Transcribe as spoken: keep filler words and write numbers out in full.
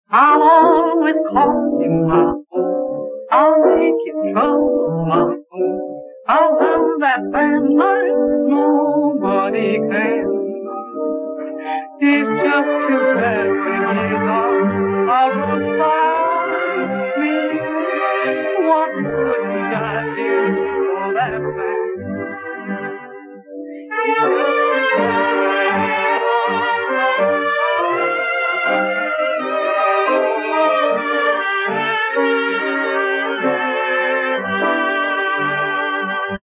I'll always call you my own. I'll make you trouble my own. I'll love that bad life more.